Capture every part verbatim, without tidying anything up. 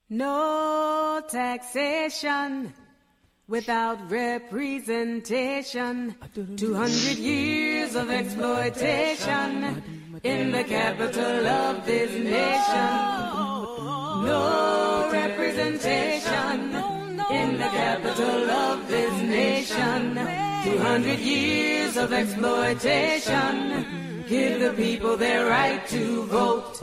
No taxation without representation. Two hundred years of exploitation in the capital of this nation. No representation in the capital of this nation. Two hundred years of exploitation. Give the people their right to vote.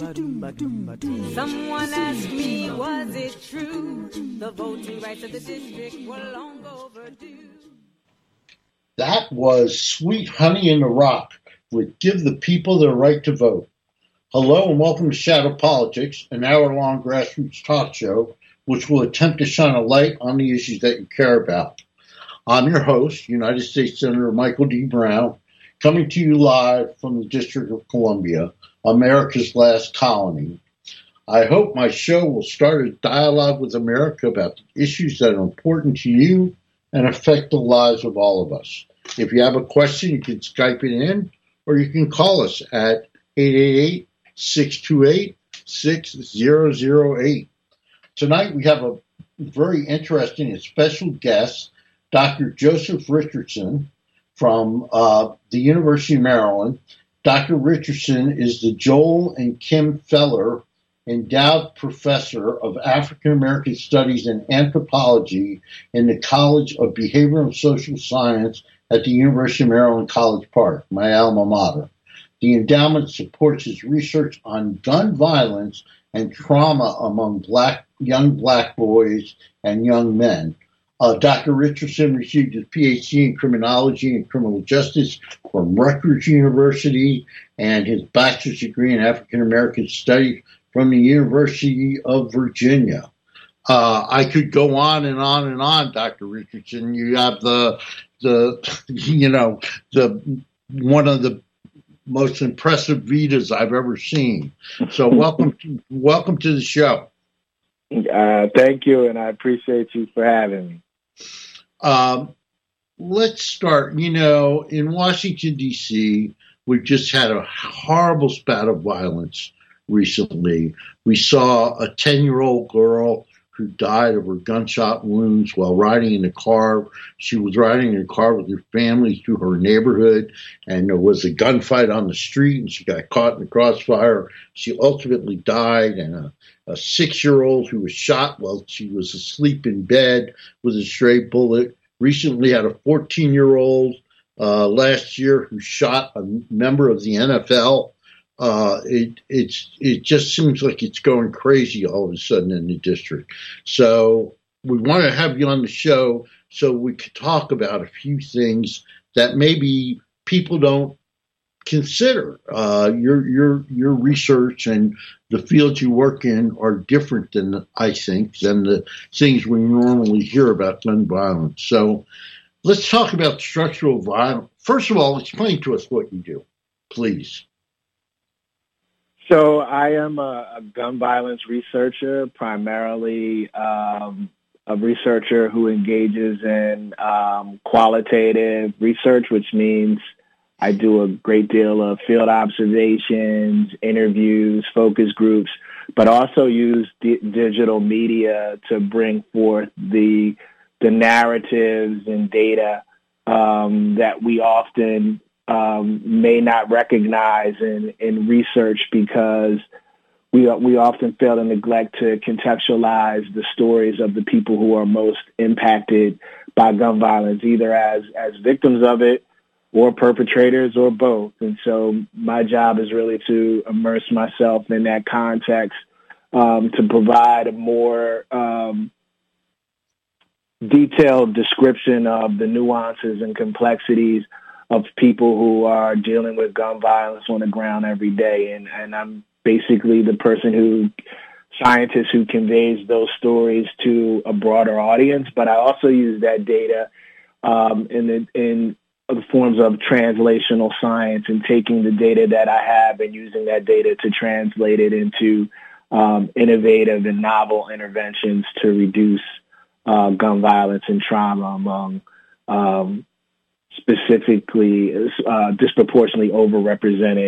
Someone asked me, was it true? The voting rights of the district were long overdue. That was Sweet Honey in the Rock with Give the People Their Right to Vote. Hello and welcome to Shadow Politics, an hour-long grassroots talk show which will attempt to shine a light on the issues that you care about. I'm your host, United States Senator Michael D. Brown, coming to you live from the District of Columbia, America's last colony. I hope my show will start a dialogue with America about the issues that are important to you and affect the lives of all of us. If you have a question, you can Skype it in, or you can call us at eight eight eight, six two eight, six zero zero eight. Tonight we have a very interesting and special guest, Doctor Joseph Richardson, from uh, the University of Maryland. Doctor Richardson is the Joel and Kim Feller Endowed Professor of African American Studies and Anthropology in the College of Behavioral and Social Science at the University of Maryland College Park, my alma mater. The endowment supports his research on gun violence and trauma among black young black boys and young men. Uh, Doctor Richardson received his P H D in criminology and criminal justice from Rutgers University and his bachelor's degree in African American studies from the University of Virginia. Uh, I could go on and on and on, Doctor Richardson. You have the the you know the one of the most impressive vitas I've ever seen. So welcome to, welcome to the show. Uh, thank you, and I appreciate you for having me. Um, let's start. You know, in Washington, D C, we've just had a horrible spat of violence recently. We saw a ten-year-old girl who died of her gunshot wounds while riding in a car. She was riding in a car with her family through her neighborhood, and there was a gunfight on the street, and she got caught in the crossfire. She ultimately died, and a, a six-year-old who was shot while she was asleep in bed with a stray bullet. Recently had a fourteen-year-old uh, last year who shot a member of the N F L. Uh, it it's it just seems like it's going crazy all of a sudden in the district. So we want to have you on the show so we could talk about a few things that maybe people don't consider. Uh, your your your research and the fields you work in are different than I think than the things we normally hear about gun violence. So let's talk about structural violence. First of all, explain to us what you do, please. So I am a, a gun violence researcher, primarily um, a researcher who engages in um, qualitative research, which means I do a great deal of field observations, interviews, focus groups, but also use di- digital media to bring forth the the narratives and data um, that we often Um, may not recognize in, in research because we we often fail to neglect to contextualize the stories of the people who are most impacted by gun violence, either as, as victims of it or perpetrators or both. And so my job is really to immerse myself in that context um, to provide a more um, detailed description of the nuances and complexities of people who are dealing with gun violence on the ground every day. And, and I'm basically the person who, scientist who conveys those stories to a broader audience. But I also use that data um, in, the, in the forms of translational science and taking the data that I have and using that data to translate it into um, innovative and novel interventions to reduce uh, gun violence and trauma among um specifically uh, disproportionately overrepresented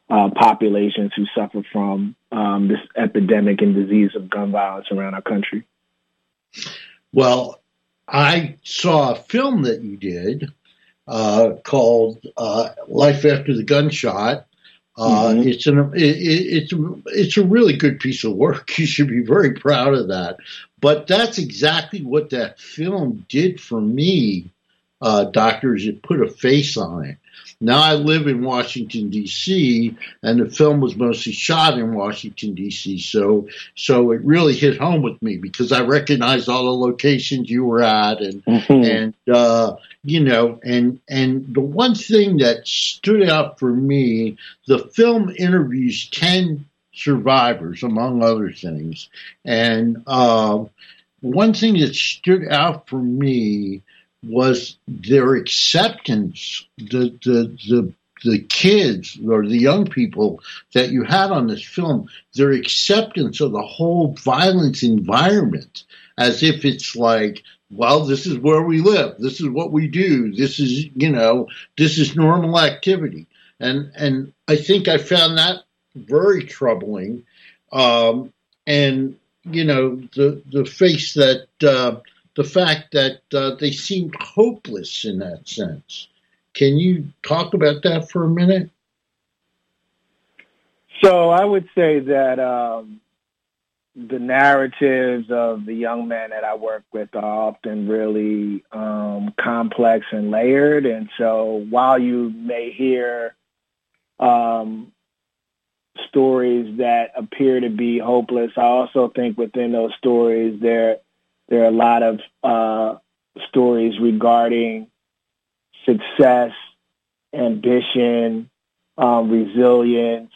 uh, populations who suffer from um, this epidemic and disease of gun violence around our country. Well, I saw a film that you did uh, called uh, Life After the Gunshot. Uh, mm-hmm. It's an it, it's it's a really good piece of work. You should be very proud of that. But that's exactly what that film did for me, uh, doctors. It put a face on it. Now I live in Washington, D C, and the film was mostly shot in Washington, D C, so so it really hit home with me because I recognized all the locations you were at, and mm-hmm. and uh, you know, and and the one thing that stood out for me, the film interviews ten survivors, among other things, and uh, one thing that stood out for me was their acceptance, the, the the the kids or the young people that you had on this film, their acceptance of the whole violence environment, as if it's like, well, this is where we live, this is what we do, this is, you know, this is normal activity. And and I think I found that very troubling. Um, and, you know, the, the face that, uh, the fact that uh, they seemed hopeless in that sense. Can you talk about that for a minute? So I would say that um, the narratives of the young men that I work with are often really um, complex and layered. And so while you may hear um, stories that appear to be hopeless, I also think within those stories there There are a lot of uh, stories regarding success, ambition, um, resilience,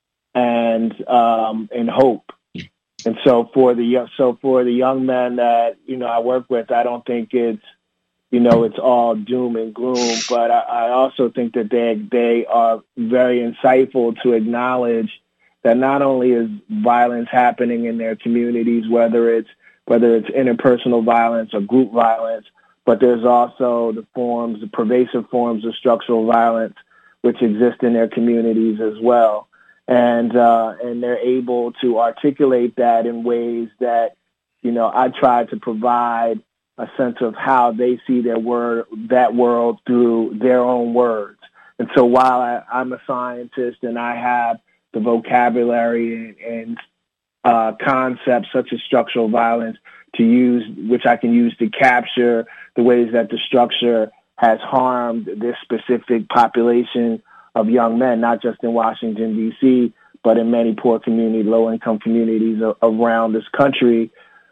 and um, and hope. And so for the so for the young men that you know I work with, I don't think it's you know it's all doom and gloom, but I, I also think that they they are very insightful to acknowledge that not only is violence happening in their communities, whether it's whether it's interpersonal violence or group violence, but there's also the forms, the pervasive forms of structural violence which exist in their communities as well. And uh, and they're able to articulate that in ways that, you know, I try to provide a sense of how they see their word, that world through their own words. And so while I, I'm a scientist and I have the vocabulary and, and Uh, concepts such as structural violence to use, which I can use to capture the ways that the structure has harmed this specific population of young men, not just in Washington, D C, but in many poor community, low-income communities a- around this country.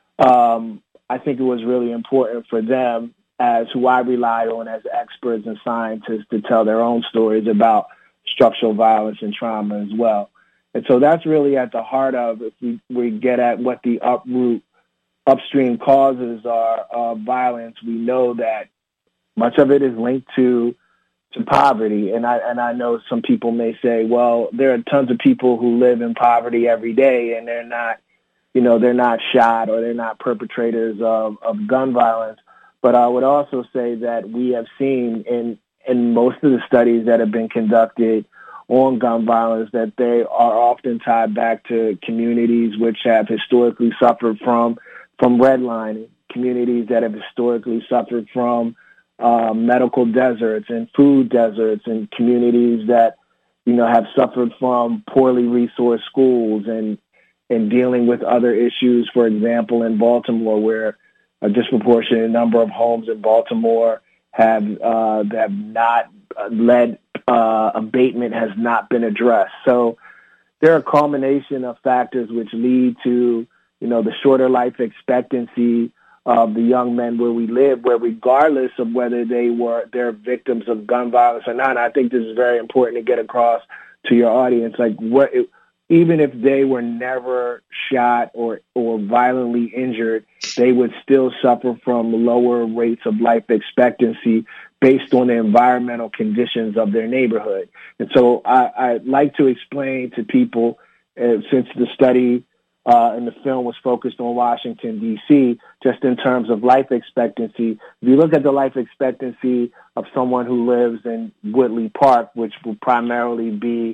Um, I think it was really important for them, as who I rely on as experts and scientists, to tell their own stories about structural violence and trauma as well. And so that's really at the heart of, if we, we get at what the uproot, upstream causes are of violence, we know that much of it is linked to to poverty. And I and I know some people may say, well, there are tons of people who live in poverty every day and they're not, you know, they're not shot or they're not perpetrators of, of gun violence. But I would also say that we have seen in, in most of the studies that have been conducted on gun violence that they are often tied back to communities which have historically suffered from from redlining, communities that have historically suffered from uh, medical deserts and food deserts, and communities that you know have suffered from poorly resourced schools and and dealing with other issues. For example, in Baltimore, where a disproportionate number of homes in Baltimore have uh, have not led Uh, abatement has not been addressed. So there are a culmination of factors which lead to, you know, the shorter life expectancy of the young men where we live, where regardless of whether they were, they're victims of gun violence or not, and I think this is very important to get across to your audience, like what, it, even if they were never shot or, or violently injured, they would still suffer from lower rates of life expectancy based on the environmental conditions of their neighborhood. And so I, I like to explain to people, uh, since the study uh, and the film was focused on Washington, D C, just in terms of life expectancy, if you look at the life expectancy of someone who lives in Woodley Park, which will primarily be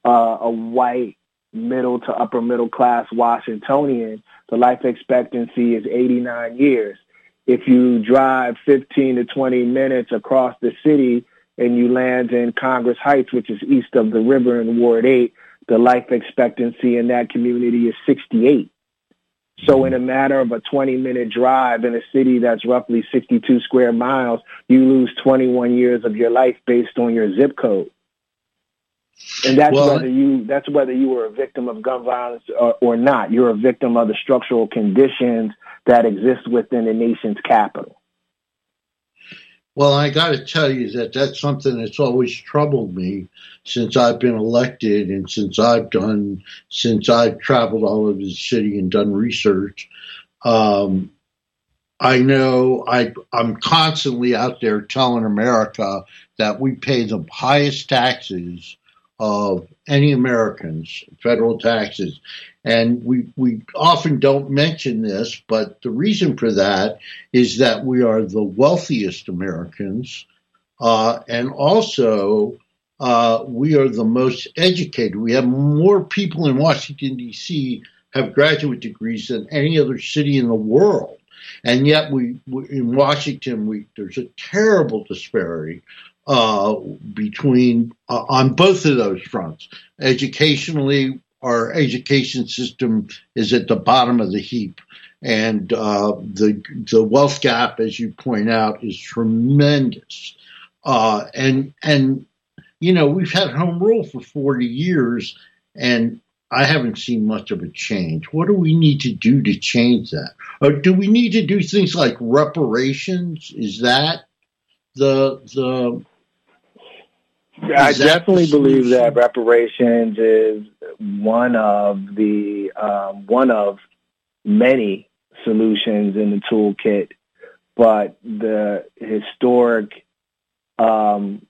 uh, a white middle to upper middle class Washingtonian, the life expectancy is eighty-nine years. If you drive fifteen to twenty minutes across the city and you land in Congress Heights, which is east of the river in Ward eight, the life expectancy in that community is sixty-eight. So in a matter of a twenty-minute drive in a city that's roughly sixty-two square miles, you lose twenty-one years of your life based on your zip code. And that's well, whether you that's whether you were a victim of gun violence or, or not. You're a victim of the structural conditions that exist within the nation's capital. Well, I got to tell you that that's something that's always troubled me since I've been elected and since I've done, since I've traveled all over the city and done research. Um, I know I, I'm constantly out there telling America that we pay the highest taxes of any Americans, federal taxes. And we, we often don't mention this, but the reason for that is that we are the wealthiest Americans. Uh, and also, uh, we are the most educated. We have more people in Washington, D C have graduate degrees than any other city in the world. And yet we, we in Washington, we, there's a terrible disparity uh, between, uh, on both of those fronts. Educationally, our education system is at the bottom of the heap, and uh, the the wealth gap, as you point out, is tremendous. Uh, and and you know we've had home rule for forty years, and I haven't seen much of a change. What do we need to do to change that? Or do we need to do things like reparations? Is that the the I definitely believe that reparations is one of the um, one of many solutions in the toolkit, but the historic um,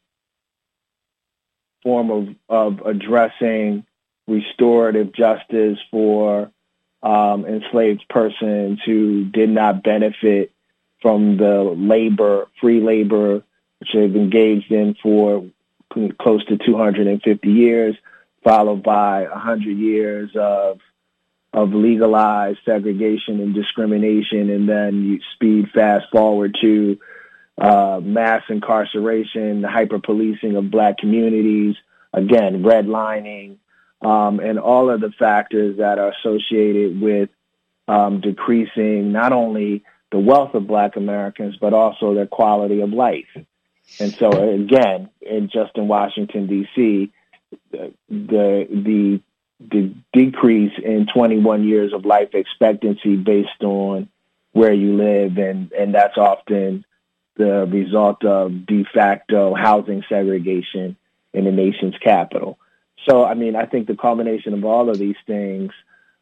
form of, of addressing restorative justice for um, enslaved persons who did not benefit from the labor, free labor, which they've engaged in for close to two hundred fifty years, followed by one hundred years of of legalized segregation and discrimination, and then you speed fast forward to uh, mass incarceration, the hyper-policing of Black communities, again, redlining, um, and all of the factors that are associated with um, decreasing not only the wealth of Black Americans, but also their quality of life. And so, again, in just in Washington, D C, the, the the decrease in twenty-one years of life expectancy based on where you live, and, and that's often the result of de facto housing segregation in the nation's capital. So, I mean, I think the culmination of all of these things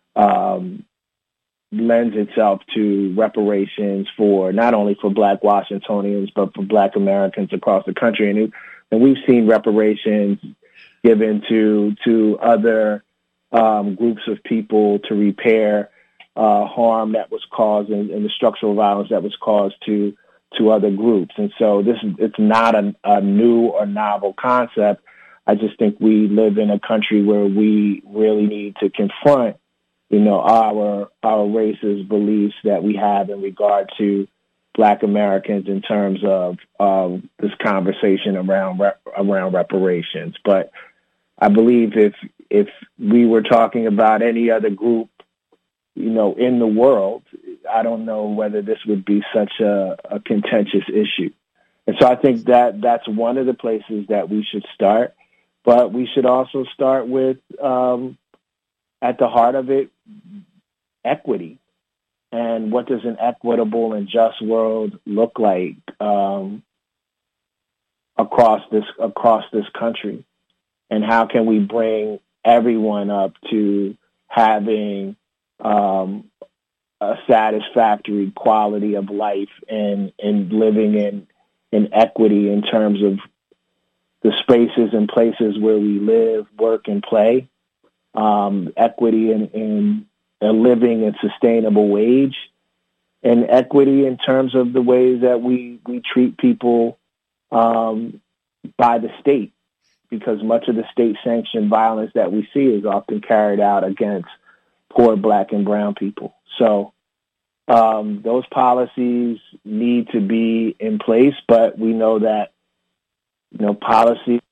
um, lends itself to reparations for not only for Black Washingtonians, but for Black Americans across the country. And, and we've seen reparations given to to other um, groups of people to repair uh, harm that was caused and, and the structural violence that was caused to to other groups. And so this is it's not a, a new or novel concept. I just think we live in a country where we really need to confront you know, our our racist beliefs that we have in regard to Black Americans in terms of uh, this conversation around rep- around reparations. But I believe if if we were talking about any other group, you know, in the world, I don't know whether this would be such a, a contentious issue. And so I think that that's one of the places that we should start. But we should also start with, um, at the heart of it, equity. And what does an equitable and just world look like um, across this across this country? And how can we bring everyone up to having um, a satisfactory quality of life and, and living in, in equity in terms of the spaces and places where we live, work, and play, um, equity in, in a living and sustainable wage, and equity in terms of the ways that we, we treat people um, by the state. because much of the state-sanctioned violence that we see is often carried out against poor Black and brown people. So um, those policies need to be in place, but we know that, you know, policy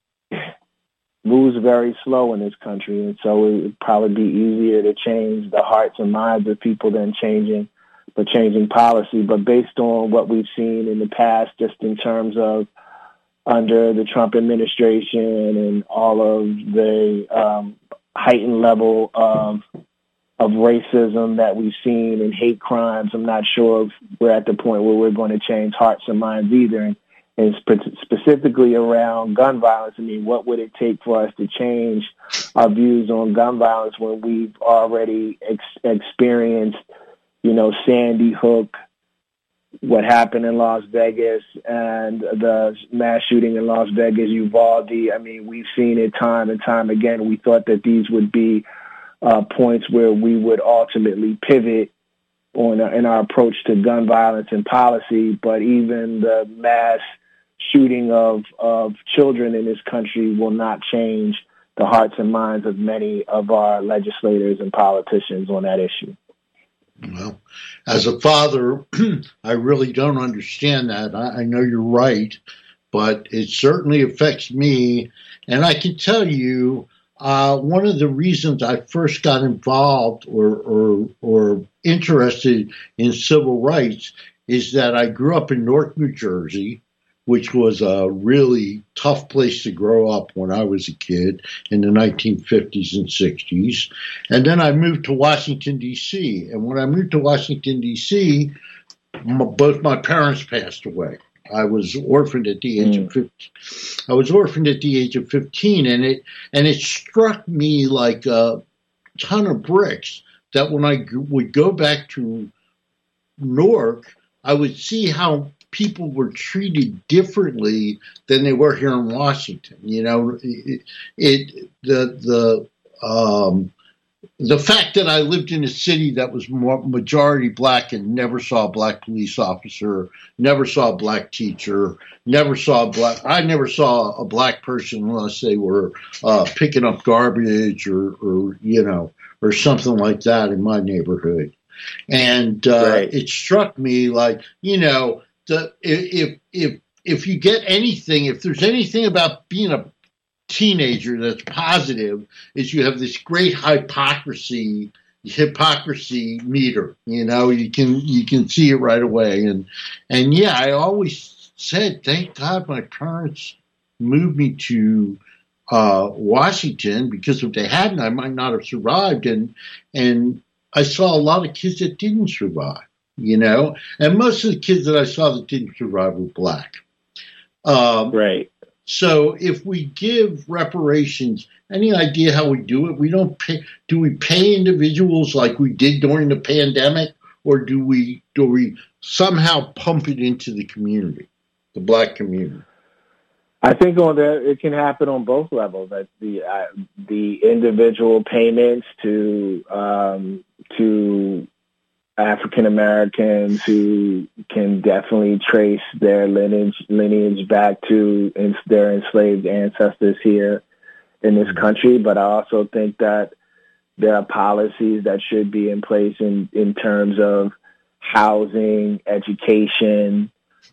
moves very slow in this country, and so it would probably be easier to change the hearts and minds of people than changing, but changing policy. But based on what we've seen in the past, just in terms of under the Trump administration and all of the um, heightened level of of racism that we've seen and hate crimes, I'm not sure if we're at the point where we're going to change hearts and minds either. And, and spe- specifically around gun violence, I mean, what would it take for us to change our views on gun violence when we've already ex- experienced, you know, Sandy Hook, what happened in Las Vegas, and the mass shooting in Las Vegas, Uvalde? I mean, we've seen it time and time again. We thought that these would be uh, points where we would ultimately pivot on in our approach to gun violence and policy, but even the mass shooting of, of children in this country will not change the hearts and minds of many of our legislators and politicians on that issue. Well, as a father, I really don't understand that. I, I know you're right, but it certainly affects me. And I can tell you, uh, one of the reasons I first got involved or, or, or interested in civil rights is that I grew up in Newark, New Jersey, which was a really tough place to grow up when I was a kid in the nineteen fifties and sixties. And then I moved to Washington, D C. And when I moved to Washington, D C, m- both my parents passed away. I was orphaned at the age mm. of fifteen. I was orphaned at the age of fifteen, and it and it struck me like a ton of bricks that when I g- would go back to Newark, I would see how people were treated differently than they were here in Washington. You know, it, it the the um, the fact that I lived in a city that was more majority Black and never saw a Black police officer, never saw a Black teacher, never saw a Black. I never saw a Black person unless they were uh, picking up garbage or, or you know, or something like that in my neighborhood. And uh, right. It struck me like, you know, the, if if if you get anything, if there's anything about being a teenager that's positive, is you have this great hypocrisy hypocrisy meter. You know, you can you can see it right away. And and yeah, I always said, thank God my parents moved me to uh, Washington, because if they hadn't, I might not have survived. And and I saw a lot of kids that didn't survive. You know, and most of the kids that I saw that didn't survive were Black. Um, right. So if we give reparations, any idea how we do it? We don't pay. Do we pay individuals like we did during the pandemic, or do we do we somehow pump it into the community, the Black community? I think on that it can happen on both levels. That the uh, the individual payments to um, to African Americans who can definitely trace their lineage lineage back to their enslaved ancestors here in this country. But I also think that there are policies that should be in place in, in terms of housing, education,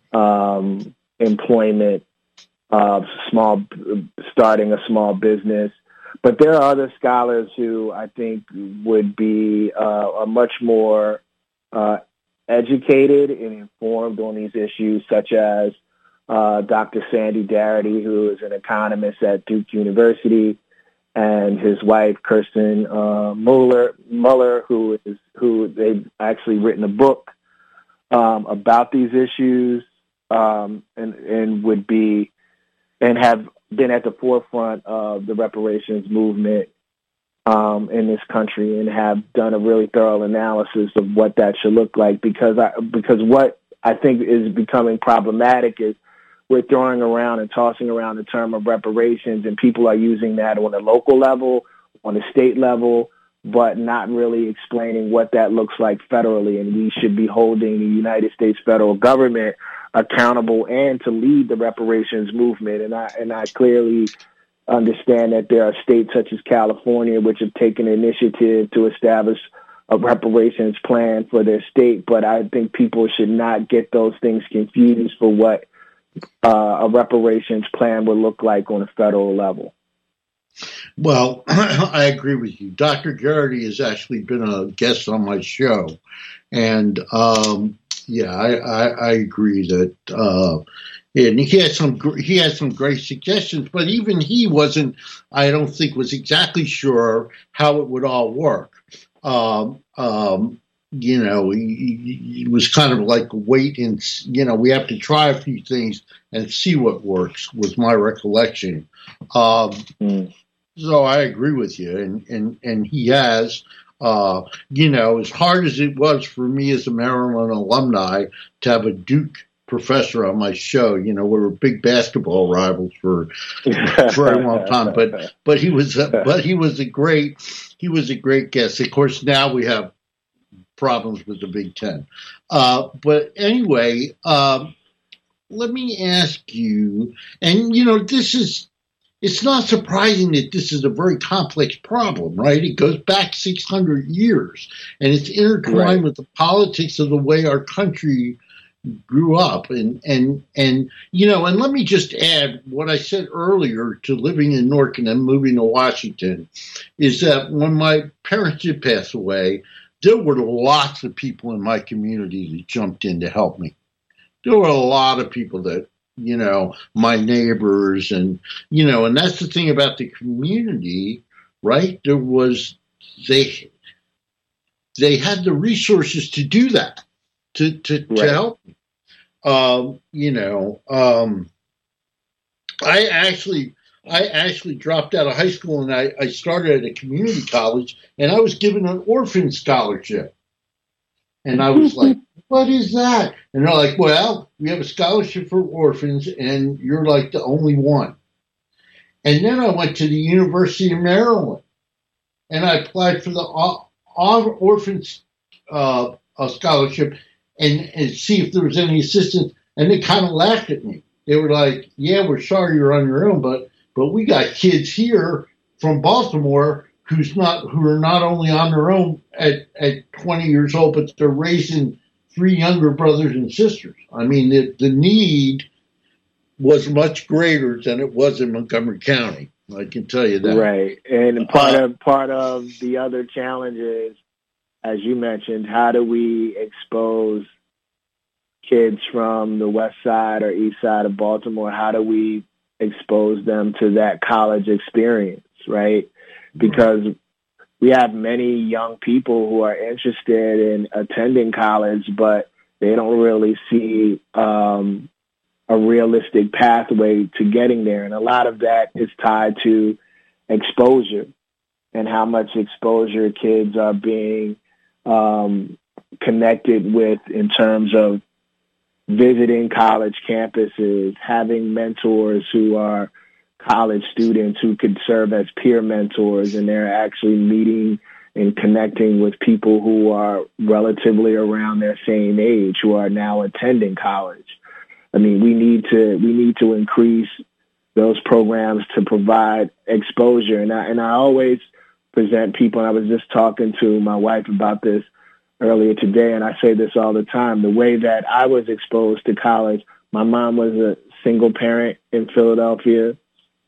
um, employment, uh, small starting a small business. But there are other scholars who I think would be uh, a much more Uh, educated and informed on these issues, such as uh, Doctor Sandy Darity, who is an economist at Duke University, and his wife Kirsten uh, Muller, Muller, who is who they've actually written a book um, about these issues, um, and and would be and have been at the forefront of the reparations movement Um, in this country, and have done a really thorough analysis of what that should look like. Because I, because what I think is becoming problematic is we're throwing around and tossing around the term of reparations, and people are using that on a local level, on a state level, but not really explaining what that looks like federally. And we should be holding the United States federal government accountable and to lead the reparations movement. And I and I clearly understand that there are states such as California which have taken initiative to establish a reparations plan for their state, but I think people should not get those things confused for what uh, a reparations plan would look like on a federal level. Well, I agree with you. Doctor Garrity has actually been a guest on my show, and um, yeah, I, I, I agree that, uh, and he had some he had some great suggestions, but even he wasn't, I don't think, was exactly sure how it would all work. Um, um, you know, he, he was kind of like wait and, you know, we have to try a few things and see what works, was my recollection. Um, mm. So I agree with you. And, and, and he has, uh, you know, as hard as it was for me as a Maryland alumni to have a Duke professor on my show, you know, we were big basketball rivals for, for a very long time, but, but he was, a, but he was a great, he was a great guest. Of course, now we have problems with the Big Ten. Uh, but anyway, um, let me ask you, and you know, this is, it's not surprising that this is a very complex problem, right? It goes back six hundred years, and it's intertwined right. with the politics of the way our country grew up. And, and, and, you know, and let me just add what I said earlier to living in Newark and then moving to Washington, is that when my parents did pass away, there were lots of people in my community that jumped in to help me. There were a lot of people that, you know, my neighbors and, you know, and that's the thing about the community, right? There was, they, they had the resources to do that, to, to, right. to help me. Um, you know, um, I actually, I actually dropped out of high school and I, I started at a community college and I was given an orphan scholarship. And I was like, what is that? And they're like, well, we have a scholarship for orphans and you're like the only one. And then I went to the University of Maryland and I applied for the orphan uh, scholarship and, and see if there was any assistance. And they kind of laughed at me. They were like, yeah, we're sorry you're on your own, but but we got kids here from Baltimore who's not who are not only on their own at, at twenty years old, but they're raising three younger brothers and sisters. I mean, the, the need was much greater than it was in Montgomery County. I can tell you that. Right. And part uh, of part of the other challenge is, as you mentioned, how do we expose kids from the west side or east side of Baltimore? How do we expose them to that college experience, right? Because we have many young people who are interested in attending college, but they don't really see um, a realistic pathway to getting there. And a lot of that is tied to exposure and how much exposure kids are being um, connected with in terms of visiting college campuses, having mentors who are college students who could serve as peer mentors, and they're actually meeting and connecting with people who are relatively around their same age who are now attending college. I mean, we need to we need to increase those programs to provide exposure. And I and I always present people, and I was just talking to my wife about this earlier today, and I say this all the time, the way that I was exposed to college, my mom was a single parent in Philadelphia,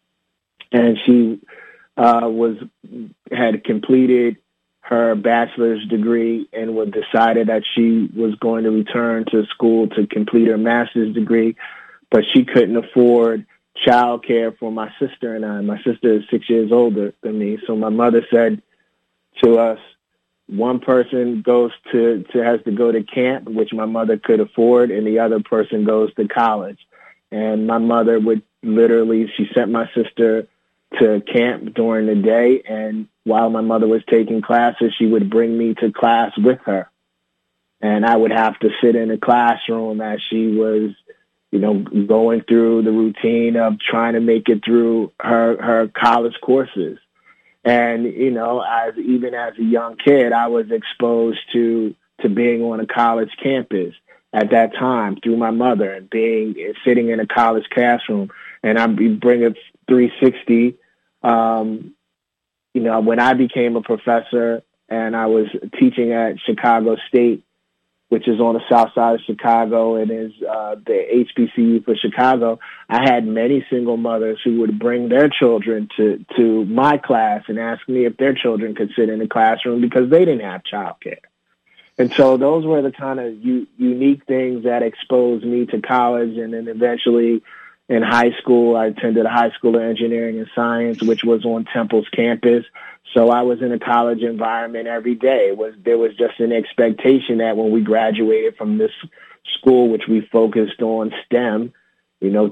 and she uh, was had completed her bachelor's degree and was decided that she was going to return to school to complete her master's degree, but she couldn't afford childcare for my sister and I. My sister is six years older than me, so my mother said to us, one person goes to, to has to go to camp, which my mother could afford, and the other person goes to college. And my mother would literally, she sent my sister to camp during the day, and while my mother was taking classes, she would bring me to class with her. And I would have to sit in a classroom as she was, you know, going through the routine of trying to make it through her, her college courses. And, you know, as even as a young kid, I was exposed to, to being on a college campus at that time through my mother and being sitting in a college classroom. And I'd be bringing three sixty Um, you know, when I became a professor and I was teaching at Chicago State, which is on the south side of Chicago and is uh, the H B C U for Chicago, I had many single mothers who would bring their children to, to my class and ask me if their children could sit in the classroom because they didn't have childcare. And so those were the kind of u- unique things that exposed me to college. And then eventually in high school, I attended a high school of engineering and science, which was on Temple's campus. So I was in a college environment every day. It was there was just an expectation that when we graduated from this school, which we focused on STEM, you know,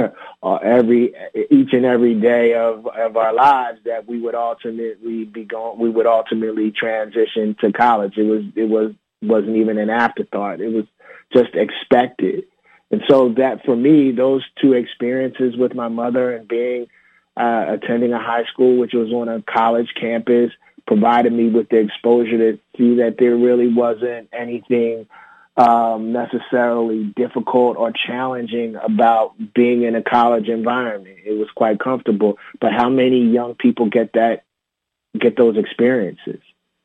every each and every day of, of our lives, that we would ultimately be going, we would ultimately transition to college. It was it was wasn't even an afterthought. It was just expected. And so that for me, those two experiences with my mother and being Uh, attending a high school, which was on a college campus, provided me with the exposure to see that there really wasn't anything um, necessarily difficult or challenging about being in a college environment. It was quite comfortable. But how many young people get that, get those experiences?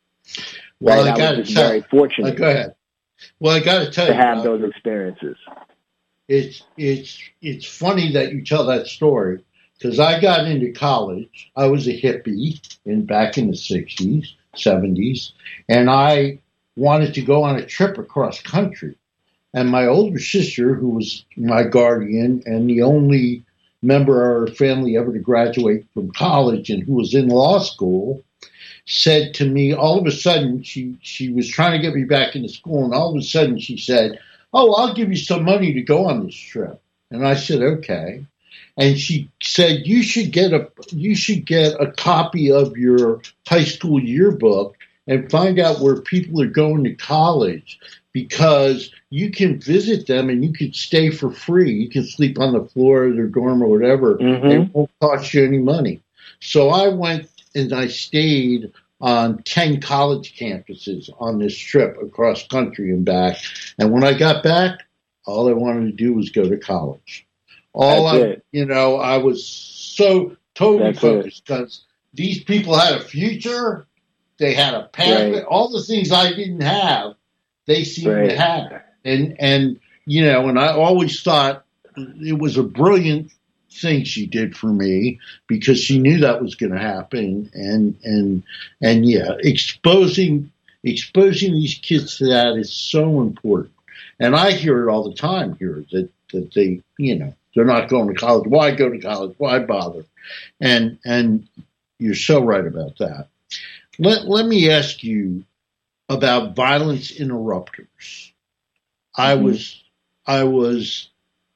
Well, right? I, I was just tell, very fortunate. Uh, go ahead. Well, I got to tell to you, have Doctor, those experiences. It's it's it's funny that you tell that story. Because I got into college, I was a hippie in back in the sixties, seventies, and I wanted to go on a trip across country. And my older sister, who was my guardian and the only member of our family ever to graduate from college and who was in law school, said to me, all of a sudden, she, she was trying to get me back into school, and all of a sudden she said, "Oh, I'll give you some money to go on this trip." And I said, "Okay." And she said, you should get a you should get a copy of your high school yearbook and find out where people are going to college, because you can visit them and you can stay for free. You can sleep on the floor of their dorm or whatever. Mm-hmm. And it won't cost you any money. So I went and I stayed on ten college campuses on this trip across country and back. And when I got back, all I wanted to do was go to college. All That's I, it. you know, I was so totally That's focused because these people had a future, they had a path, Right. all the things I didn't have, they seemed Right. to have. And, and, you know, and I always thought it was a brilliant thing she did for me because she knew that was going to happen. And, and, and yeah, exposing, exposing these kids to that is so important. And I hear it all the time here that, that they, you know, they're not going to college. Why go to college? Why bother? And and you're so right about that. Let let me ask you about violence interrupters. I mm-hmm. was I was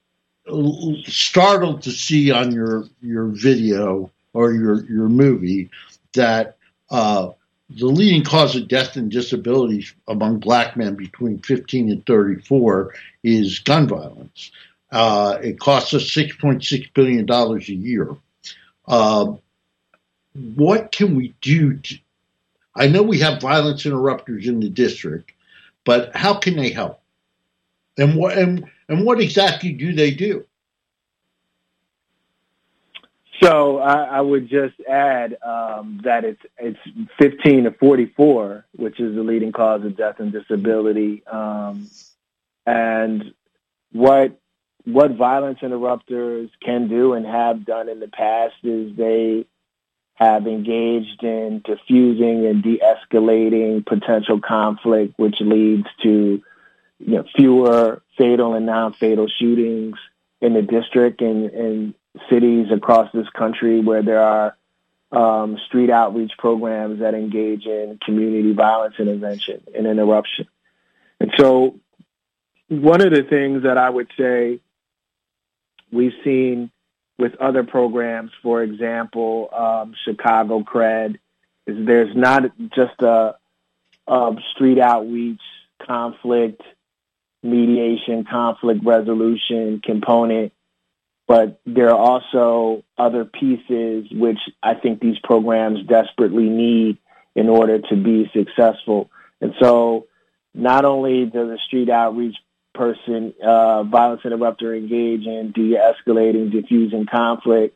startled to see on your your video or your your movie that uh, the leading cause of death and disability among black men between fifteen and thirty-four is gun violence. Uh, it costs us six point six billion dollars a year. Uh, what can we do? To, I know we have violence interrupters in the district, but how can they help? And what and, and what exactly do they do? So I, I would just add um, that it's it's fifteen to forty-four, which is the leading cause of death and disability, um, and what. What violence interrupters can do and have done in the past is they have engaged in diffusing and de-escalating potential conflict, which leads to you know, fewer fatal and non-fatal shootings in the district and in cities across this country where there are um, street outreach programs that engage in community violence intervention and interruption. And so one of the things that I would say we've seen with other programs, for example, um, Chicago Cred, is there's not just a, a street outreach, conflict mediation, conflict resolution component, but there are also other pieces which I think these programs desperately need in order to be successful. And so not only does a street outreach person, uh, violence interrupter engage in de-escalating, diffusing conflict,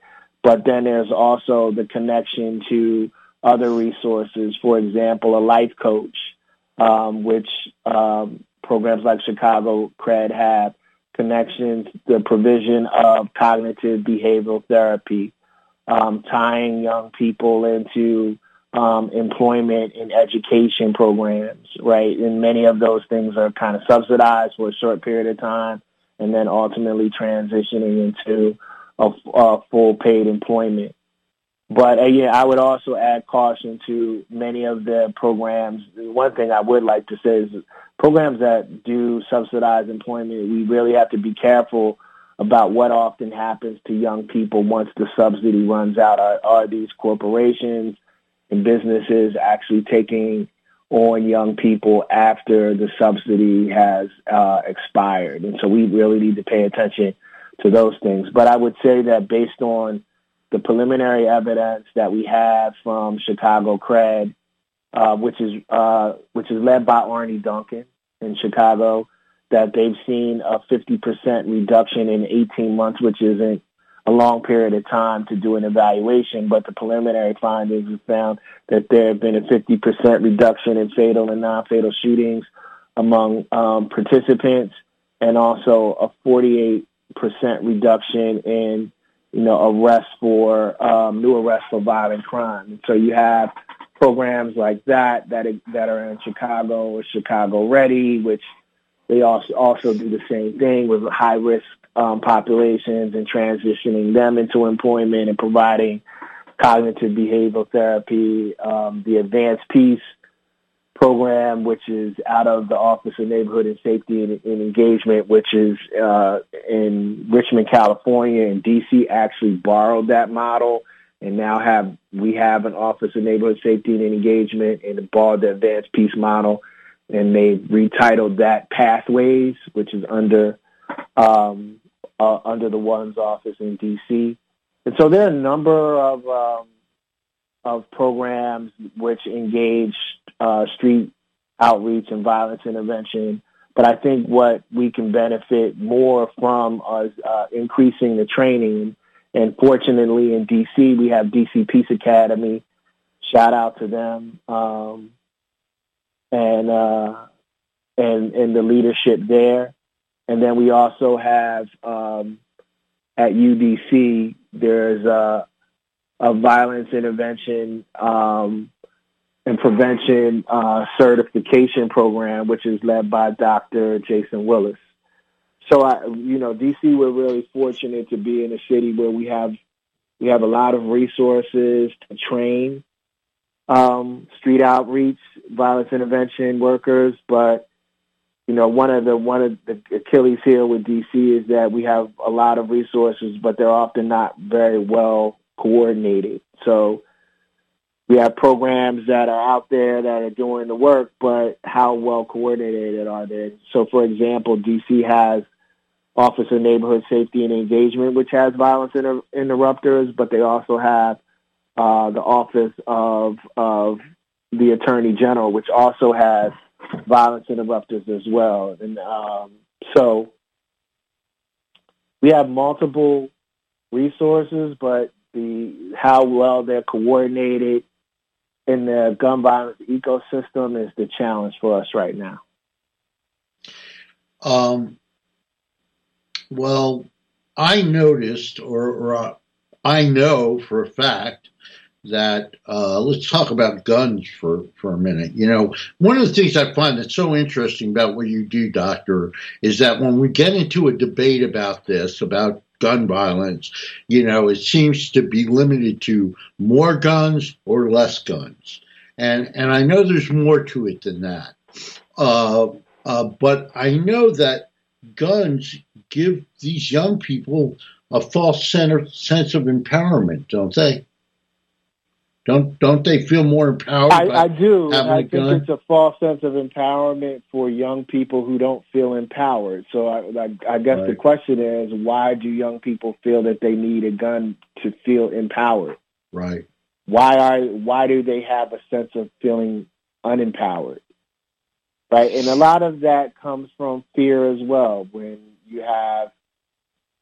but then there's also the connection to other resources. For example, a life coach, um, which um, programs like Chicago Cred have, connections, the provision of cognitive behavioral therapy, um, tying young people into um, employment and education programs, right? And many of those things are kind of subsidized for a short period of time and then ultimately transitioning into a, a full paid employment. But uh, yeah, I would also add caution to many of the programs. One thing I would like to say is programs that do subsidize employment, we really have to be careful about what often happens to young people once the subsidy runs out. Are, are these corporations and businesses actually taking on young people after the subsidy has uh, expired? And so we really need to pay attention to those things. But I would say that based on the preliminary evidence that we have from Chicago Cred, uh, which is uh, which is led by Arnie Duncan in Chicago, that they've seen a fifty percent reduction in eighteen months, which isn't a long period of time to do an evaluation, but the preliminary findings have found that there have been a fifty percent reduction in fatal and non-fatal shootings among um, participants, and also a forty-eight percent reduction in you know, arrests for, um, new arrests for violent crime. And so you have programs like that that that are in Chicago or Chicago Ready, which they also also do the same thing with high-risk um, populations and transitioning them into employment and providing cognitive behavioral therapy. Um, the Advanced Peace program, which is out of the Office of Neighborhood and Safety and, and Engagement, which is uh, in Richmond, California, and D C actually borrowed that model, and now have we have an Office of Neighborhood Safety and Engagement and borrowed the Advanced Peace model, and they retitled that Pathways, which is under um, uh, under the One's office in D C. And so there are a number of um, of programs which engage uh, street outreach and violence intervention. But I think what we can benefit more from is uh, increasing the training. And fortunately in D C, we have D C Peace Academy. Shout out to them. Um, and, uh, and, and the leadership there. And then we also have um, at U D C, there's a, a violence intervention um, and prevention uh, certification program, which is led by Doctor Jason Willis. So, I, you know, D C, we're really fortunate to be in a city where we have we have a lot of resources to train um, street outreach, violence intervention workers. But, you know, one of the one of the Achilles heel with D C is that we have a lot of resources, but they're often not very well coordinated. So we have programs that are out there that are doing the work, but how well coordinated are they? So, for example, D C has Office of Neighborhood Safety and Engagement, which has violence inter- interrupters, but they also have uh, the Office of of the Attorney General, which also has violence interrupters as well. And um, so we have multiple resources, but the how well they're coordinated in the gun violence ecosystem is the challenge for us right now. Um, well, I noticed, or, or uh, I know for a fact that, uh, let's talk about guns for, for a minute. You know, one of the things I find that's so interesting about what you do, Doctor, is that when we get into a debate about this, about gun violence, you know, it seems to be limited to more guns or less guns. And and I know there's more to it than that. Uh, uh, but I know that guns give these young people a false sense of empowerment, don't they? Don't don't they feel more empowered? I, I do. I think gun? It's a false sense of empowerment for young people who don't feel empowered. So I, I, I guess right. The question is, why do young people feel that they need a gun to feel empowered? Right. Why are why do they have a sense of feeling unempowered? Right. And a lot of that comes from fear as well. When you have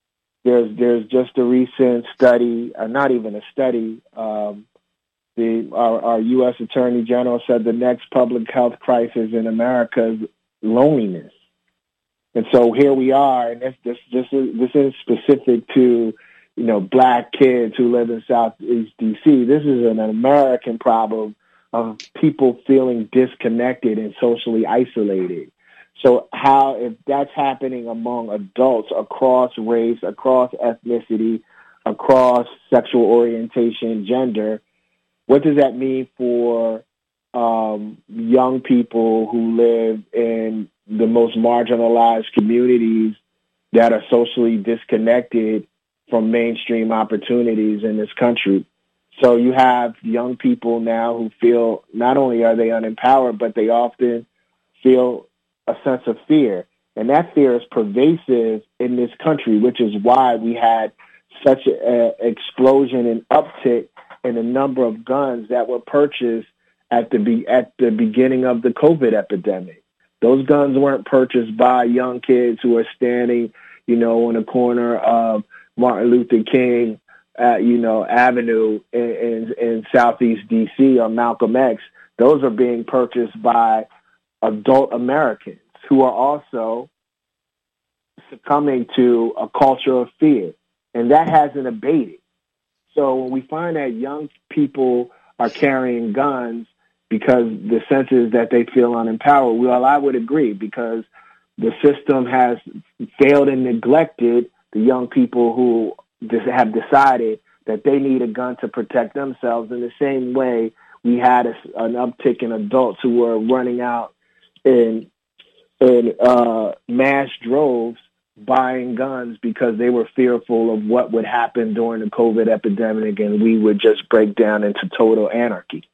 there's there's just a recent study, or not even a study. Um, the our, our U S Attorney General said the next public health crisis in America is loneliness. And so here we are, and this this this is this is specific to, you know, black kids who live in Southeast D C. This is an American problem of people feeling disconnected and socially isolated. So how, if that's happening among adults across race, across ethnicity, across sexual orientation, gender, what does that mean for um, young people who live in the most marginalized communities that are socially disconnected from mainstream opportunities in this country? So you have young people now who feel not only are they unempowered, but they often feel a sense of fear. And that fear is pervasive in this country, which is why we had such an explosion and uptick in the number of guns that were purchased at the be- at the beginning of the COVID epidemic. Those guns weren't purchased by young kids who are standing, you know, on the corner of Martin Luther King, uh, you know, Avenue in, in, in Southeast D C or Malcolm X. Those are being purchased by adult Americans who are also succumbing to a culture of fear. And that hasn't abated. So when we find that young people are carrying guns because the sense is that they feel unempowered, well, I would agree, because the system has failed and neglected the young people who have decided that they need a gun to protect themselves, in the same way we had a, an uptick in adults who were running out in in uh, mass droves buying guns because they were fearful of what would happen during the COVID epidemic, and we would just break down into total anarchy.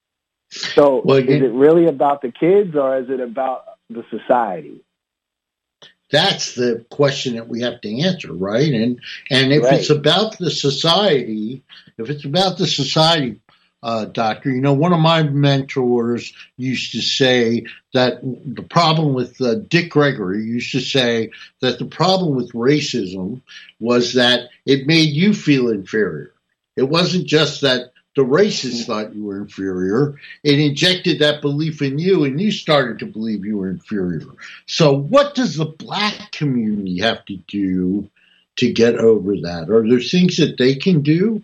So well, is it really about the kids, or is it about the society? That's the question that we have to answer, right? And and if right. it's about the society, if it's about the society, uh, doctor, you know, one of my mentors used to say that the problem with uh, Dick Gregory used to say that the problem with racism was that it made you feel inferior. It wasn't just that the racists thought you were inferior. It injected that belief in you, and you started to believe you were inferior. So what does the black community have to do to get over that? Are there things that they can do?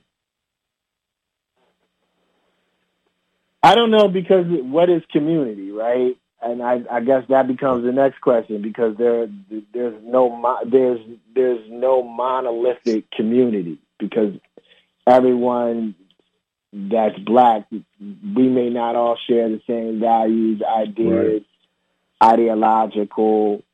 I don't know, because what is community, right? And I, I guess that becomes the next question, because there there's no there's there's no monolithic community, because everyone that's black, we may not all share the same values, ideas, right. ideological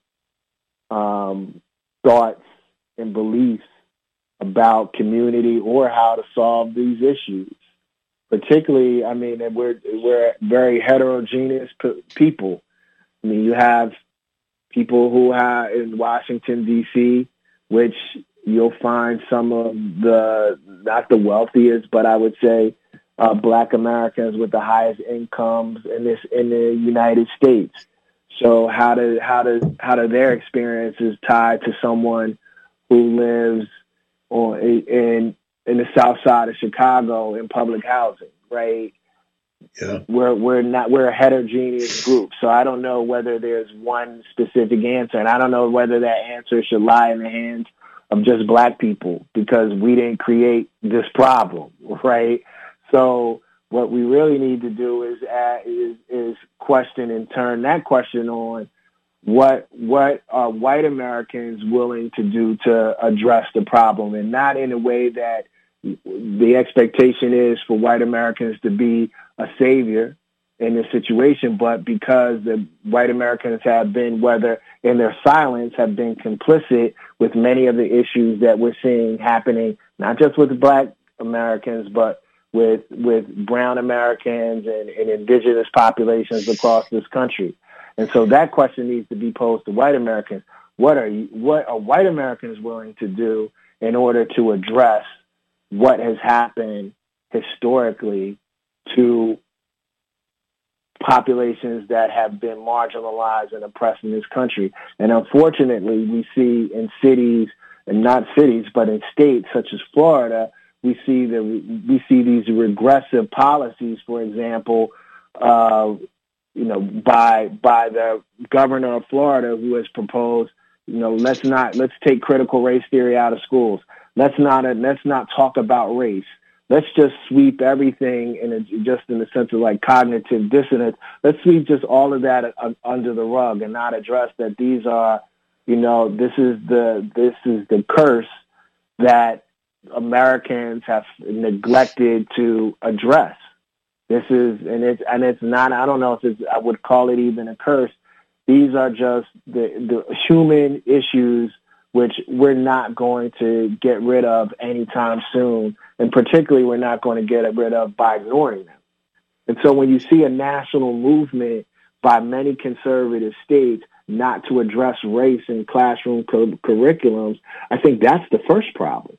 um, thoughts and beliefs about community or how to solve these issues. Particularly, I mean, we're we're very heterogeneous p- people. I mean, you have people who are in Washington, D C, which you'll find some of the, not the wealthiest, but I would say uh, black Americans with the highest incomes in this in the United States. So how do how do how do their experiences tie to someone who lives on in in the South Side of Chicago in public housing, right? Yeah. We're we're not we're a heterogeneous group, so I don't know whether there's one specific answer, and I don't know whether that answer should lie in the hands of just black people, because we didn't create this problem, right? So what we really need to do is add, is is question and turn that question on what what are white Americans willing to do to address the problem, and not in a way that the expectation is for white Americans to be a savior in this situation, but because the white Americans have been, whether in their silence, have been complicit with many of the issues that we're seeing happening, not just with black Americans, but with with brown Americans and, and indigenous populations across this country. And so that question needs to be posed to white Americans. What are you, what are white Americans willing to do in order to address what has happened historically to populations that have been marginalized and oppressed in this country? And unfortunately, we see in cities and not cities, but in states such as Florida, we see the we see these regressive policies. For example, uh, you know, by by the governor of Florida, who has proposed, you know, let's not let's take critical race theory out of schools. Let's not let's not talk about race. Let's just sweep everything in a, just in the sense of like cognitive dissonance. Let's sweep just all of that under the rug and not address that these are, you know, this is the this is the curse that Americans have neglected to address. This is and it's and it's not. I don't know if it's, I would call it even a curse. These are just the the human issues which we're not going to get rid of anytime soon. And particularly, we're not going to get rid of by ignoring them. And so when you see a national movement by many conservative states not to address race in classroom cu- curriculums, I think that's the first problem.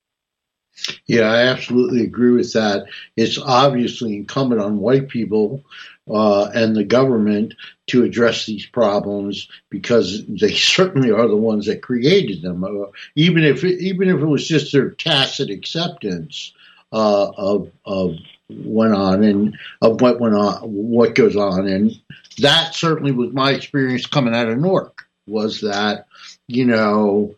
Yeah, I absolutely agree with that. It's obviously incumbent on white people uh, and the government to address these problems because they certainly are the ones that created them. Uh, even if it, even if it was just their tacit acceptance uh, of of went on and of what went on, what goes on, and that certainly was my experience coming out of Newark. Was that you know.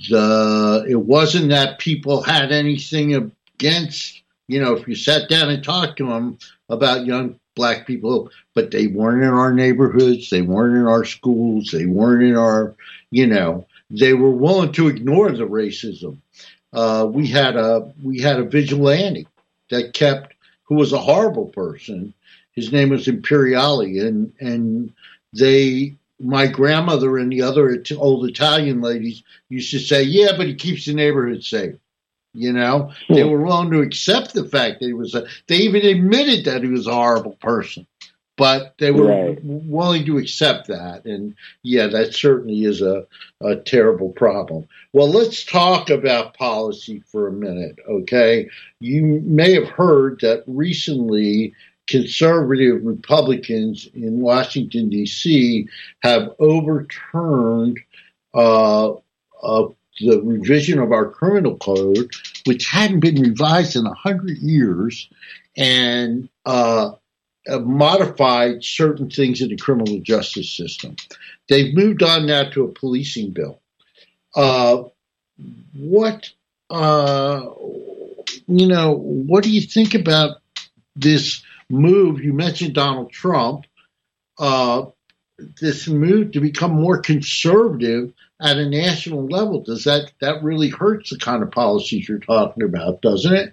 The it wasn't that people had anything against, you know, if you sat down and talked to them about young black people, but they weren't in our neighborhoods, they weren't in our schools, they weren't in our, you know, they were willing to ignore the racism. Uh, we had a we had a vigilante that kept, who was a horrible person. His name was Imperiali, and and they. My grandmother and the other old Italian ladies used to say, yeah, but he keeps the neighborhood safe. You know, hmm. They were willing to accept the fact that he was a, they even admitted that he was a horrible person, but they were right. willing to accept that. And yeah, that certainly is a, a terrible problem. Well, let's talk about policy for a minute. Okay. You may have heard that recently conservative Republicans in Washington, D C have overturned uh, uh, the revision of our criminal code, which hadn't been revised in a hundred years, and uh, modified certain things in the criminal justice system. They've moved on now to a policing bill. Uh, what, uh, you know, what do you think about this move? You mentioned Donald Trump, uh, this move to become more conservative at a national level. Does that, that really hurts the kind of policies you're talking about, doesn't it?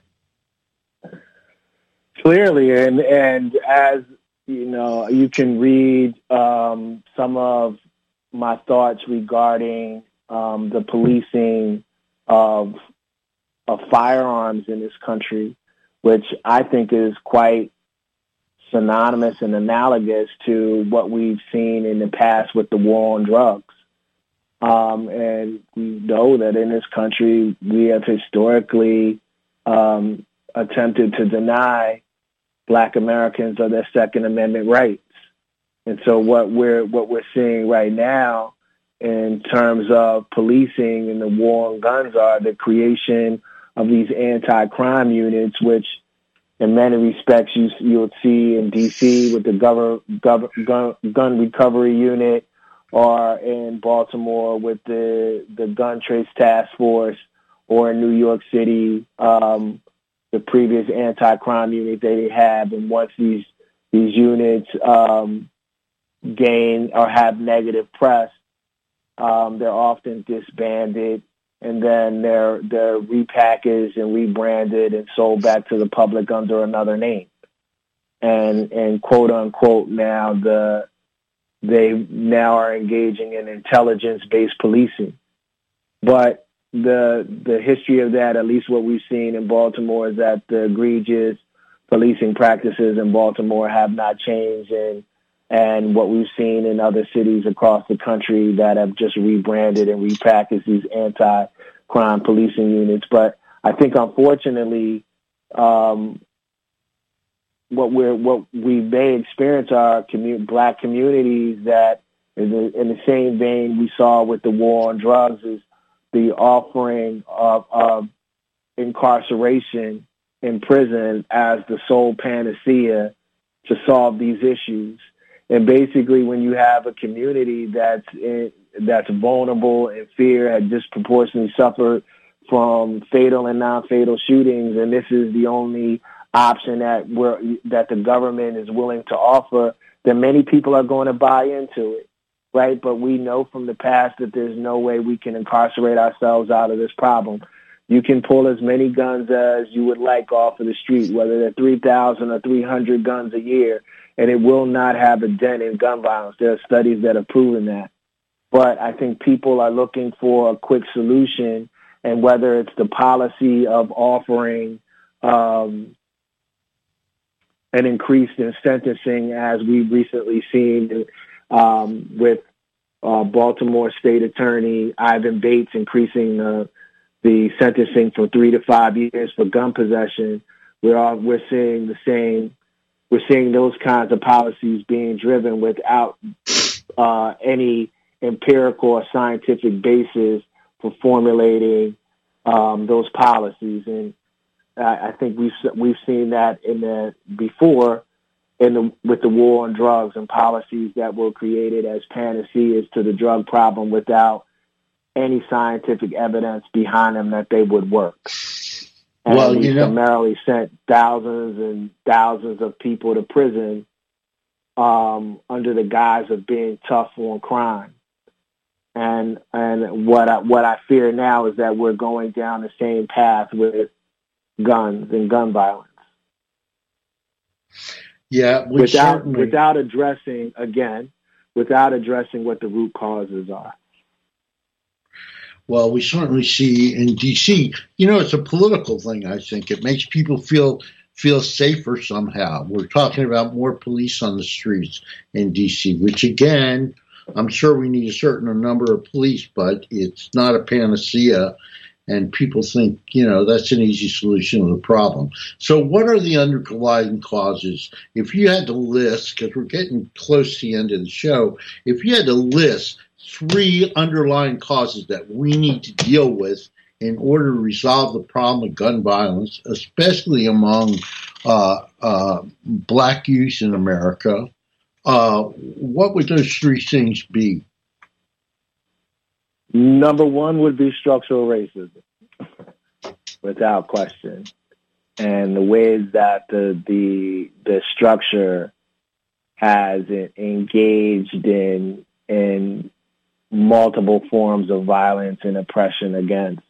Clearly, and and as you know, you can read um, some of my thoughts regarding um, the policing of of firearms in this country, which I think is quite synonymous and analogous to what we've seen in the past with the war on drugs. Um, and we know that in this country, we have historically um, attempted to deny Black Americans of their Second Amendment rights. And so what we're what we're seeing right now in terms of policing and the war on guns are the creation of these anti-crime units, which in many respects, you, you'll see in D C with the gov- gov- gun, gun recovery unit, or in Baltimore with the, the gun trace task force, or in New York City, um, the previous anti-crime unit they have. And once these these units um, gain or have negative press, um, they're often disbanded. And then they're they're repackaged and rebranded and sold back to the public under another name, and and quote unquote now the they now are engaging in intelligence based policing. But the the history of that, at least what we've seen in Baltimore, is that the egregious policing practices in Baltimore have not changed, and and what we've seen in other cities across the country that have just rebranded and repackaged these anti-crime policing units. But I think, unfortunately, um, what we're what we may experience are commu- Black communities that, in the, in the same vein we saw with the war on drugs, is the offering of, of incarceration in prison as the sole panacea to solve these issues. And basically, when you have a community that's in, that's vulnerable and fear, had disproportionately suffered from fatal and non-fatal shootings, and this is the only option that we're, that the government is willing to offer, then many people are going to buy into it, right? But we know from the past that there's no way we can incarcerate ourselves out of this problem. You can pull as many guns as you would like off of the street, whether they're three thousand or three hundred guns a year, and it will not have a dent in gun violence. There are studies that have proven that. But I think people are looking for a quick solution, and whether it's the policy of offering um, an increase in sentencing, as we've recently seen um, with uh, Baltimore State Attorney Ivan Bates increasing the, the sentencing from three to five years for gun possession, we're all, we're seeing the same. We're seeing those kinds of policies being driven without uh, any empirical or scientific basis for formulating um, those policies. And I, I think we've we've seen that in the before in the with the war on drugs and policies that were created as panaceas to the drug problem without any scientific evidence behind them that they would work. And well, we you know, summarily sent thousands and thousands of people to prison um, under the guise of being tough on crime. And and what I, what I fear now is that we're going down the same path with guns and gun violence. Yeah, we without certainly... without addressing again, without addressing what the root causes are. Well, we certainly see in D C, you know, it's a political thing, I think. It makes people feel feel safer somehow. We're talking about more police on the streets in D C, which, again, I'm sure we need a certain number of police, but it's not a panacea. And people think, you know, that's an easy solution to the problem. So what are the underlying causes? If you had to list, because we're getting close to the end of the show, if you had to list three underlying causes that we need to deal with in order to resolve the problem of gun violence, especially among uh, uh, black youth in America, uh, what would those three things be? Number one would be structural racism, without question. And the ways that the the, the structure has engaged in in multiple forms of violence and oppression against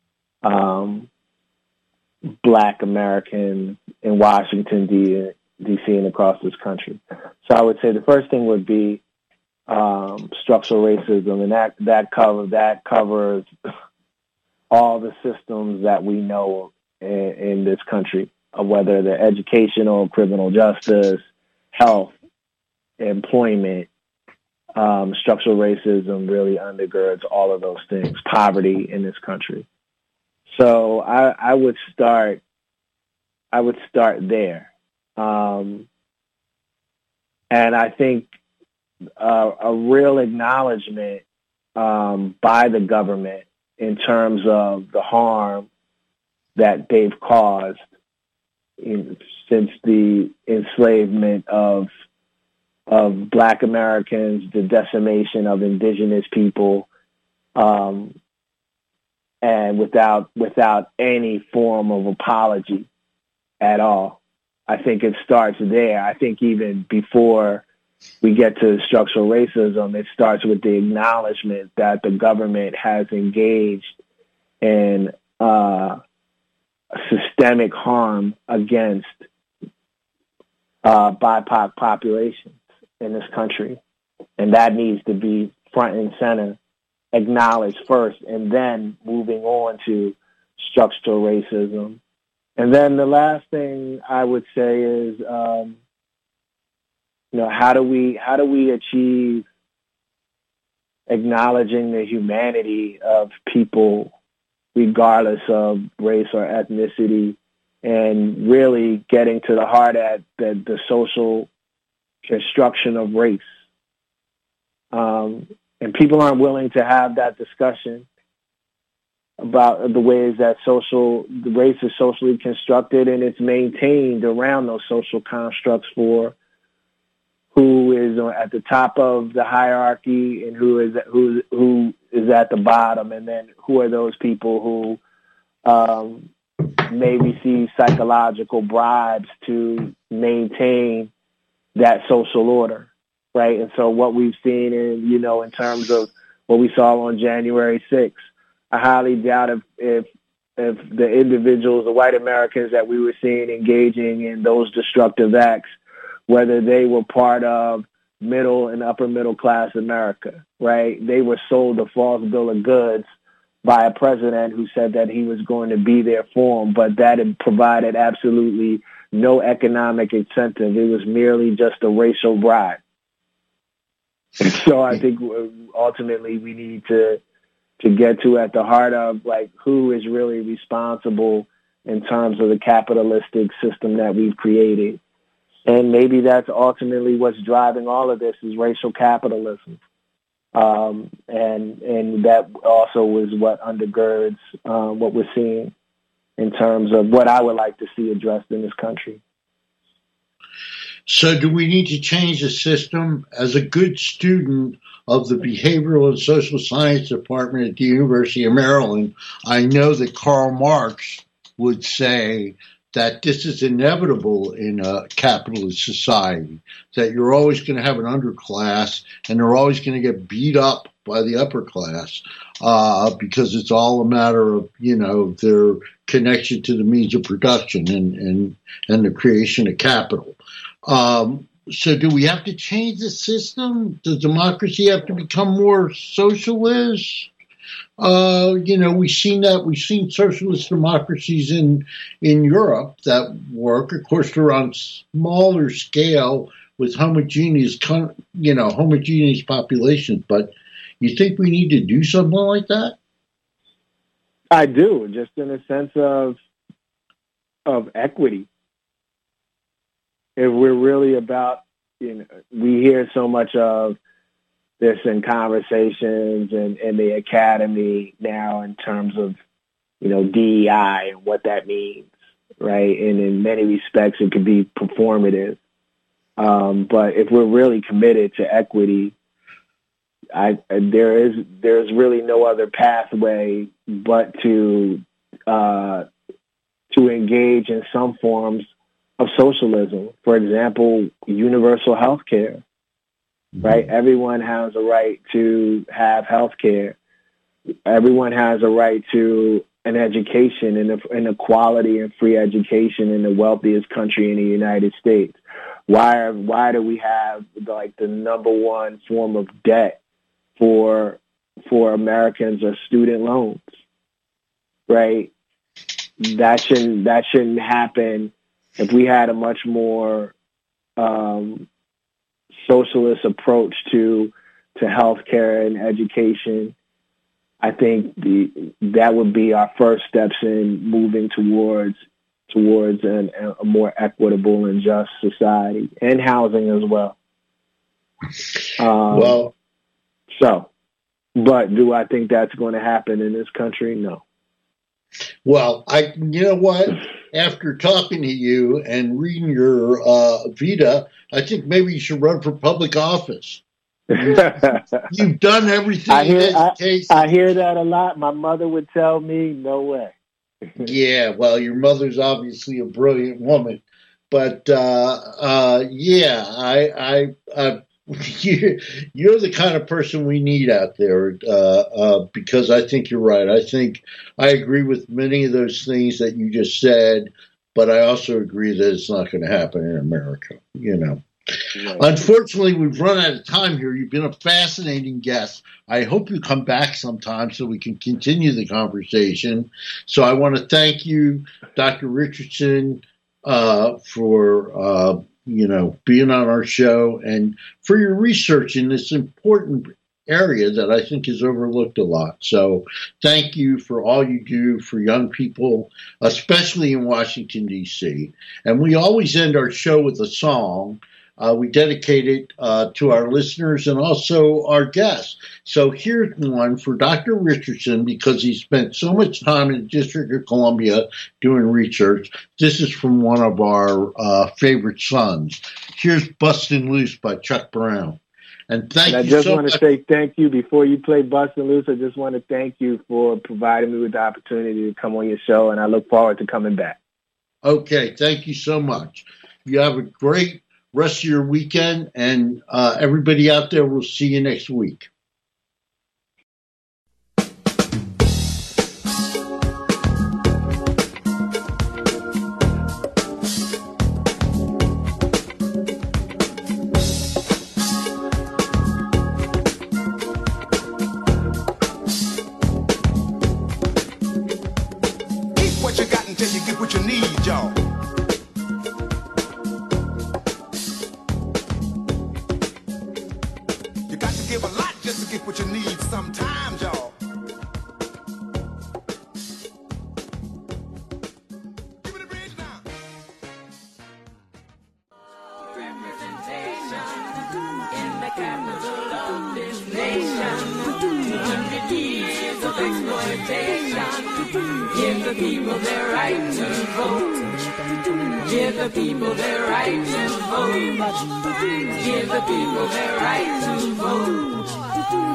um, Black Americans in Washington, D C and across this country. So I would say the first thing would be um, structural racism, and that that cover that covers all the systems that we know in, in this country, whether they're educational, criminal justice, health, employment. Um, structural racism really undergirds all of those things, poverty in this country. So I, I would start, I would start there. Um, and I think uh, a real acknowledgement um, by the government in terms of the harm that they've caused in, since the enslavement of of Black Americans, the decimation of indigenous people, um, and without without any form of apology at all. I think it starts there. I think even before we get to structural racism, it starts with the acknowledgement that the government has engaged in uh, systemic harm against uh, B I P O C populations in this country. And that needs to be front and center, acknowledged first, and then moving on to structural racism. And then the last thing I would say is, um, you know, how do we how do we achieve acknowledging the humanity of people regardless of race or ethnicity, and really getting to the heart at the, the social construction of race. Um, and people aren't willing to have that discussion. about the ways that social the race is socially constructed, and it's maintained around those social constructs for who is at the top of the hierarchy and who is who who is at the bottom, and then who are those people who um, may receive psychological bribes to maintain that social order, right? And so what we've seen in, you know, in terms of what we saw on January sixth, I highly doubt if, if if the individuals, the white Americans that we were seeing engaging in those destructive acts, whether they were part of middle and upper middle class America, right? They were sold a false bill of goods by a president who said that he was going to be there for them, but that had provided absolutely no economic incentive. It was merely just a racial bribe. So I think ultimately we need to to get to at the heart of, like, who is really responsible in terms of the capitalistic system that we've created. And maybe that's ultimately what's driving all of this is racial capitalism. Um, and and that also is what undergirds um, what we're seeing in terms of what I would like to see addressed in this country. So do we need to change the system? As a good student of the Behavioral and Social Science Department at the University of Maryland, I know that Karl Marx would say that this is inevitable in a capitalist society, that you're always going to have an underclass and they're always going to get beat up by the upper class uh, because it's all a matter of, you know, their connection to the means of production and, and, and the creation of capital. Um, so do we have to change the system? Does democracy have to become more socialist? Uh, you know, we've seen that. We've seen socialist democracies in in Europe that work. Of course, they're on smaller scale with homogeneous, you know, homogeneous populations. But you think we need to do something like that? I do, just in a sense of of equity. If we're really about, you know, we hear so much of this in conversations and in the academy now in terms of, you know, D E I and what that means, right? And in many respects, it could be performative. Um, but if we're really committed to equity, I, there is there's really no other pathway but to uh, to engage in some forms of socialism. For example, universal health care. Right? Everyone has a right to have health care. Everyone has a right to an education and a, and a quality and free education in the wealthiest country in the United States. Why, why do we have like the number one form of debt for, for Americans are student loans? Right? That shouldn't, that shouldn't happen if we had a much more, um, socialist approach to to healthcare and education. I think the that would be our first steps in moving towards towards an, a more equitable and just society, and housing as well. Um, well, so, but do I think that's going to happen in this country? No. Well, I you know what? After talking to you and reading your uh, Vita, I think maybe you should run for public office. You've, you've done everything I hear, in education. I, I hear that a lot. My mother would tell me, no way. Yeah, well, your mother's obviously a brilliant woman. But, uh, uh, yeah, I, I, I you're the kind of person we need out there uh, uh, because I think you're right. I think I agree with many of those things that you just said, but I also agree that it's not going to happen in America, you know. Right. Unfortunately, we've run out of time here. You've been a fascinating guest. I hope you come back sometime so we can continue the conversation. So I want to thank you, Doctor Richardson, uh, for uh, you know, being on our show and for your research in this important area that I think is overlooked a lot. So thank you for all you do for young people, especially in Washington, D C. And we always end our show with a song. Uh, we dedicate it uh, to our listeners and also our guests. So here's one for Doctor Richardson, because he spent so much time in the District of Columbia doing research. This is from one of our uh, favorite sons. Here's Bustin' Loose by Chuck Brown. And thank and you so much. I just want to say thank you. Before you play Bustin' Loose, I just want to thank you for providing me with the opportunity to come on your show, and I look forward to coming back. Okay, thank you so much. You have a great rest of your weekend, and uh, everybody out there, we'll see you next week. Keep what you got until you get what you need, y'all. Give a lot just to get what you need sometimes, y'all. Give me the bridge now. Representation in the capital of this nation. two hundred years of exploitation. Give the people their right to vote. Give the people their right to vote. Give the people their right to vote.